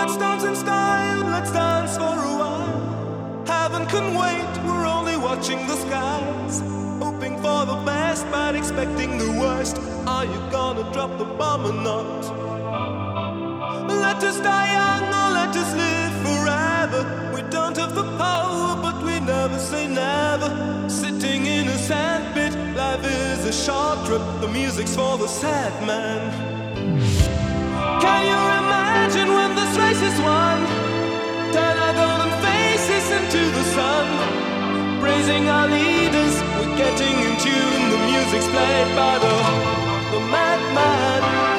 Let's dance in style, let's dance for a while. Heaven can wait, we're only watching the skies. Hoping for the best, but expecting the worst. Are you gonna drop the bomb or not? Let us die young or let us live forever. We don't have the power, but we never say never. Sitting in a sandpit, life is a short trip. The music's for the sad man. Can you imagine when this race is won? Turn our golden faces into the sun. Praising our leaders, we're getting in tune. The music's played by the madman.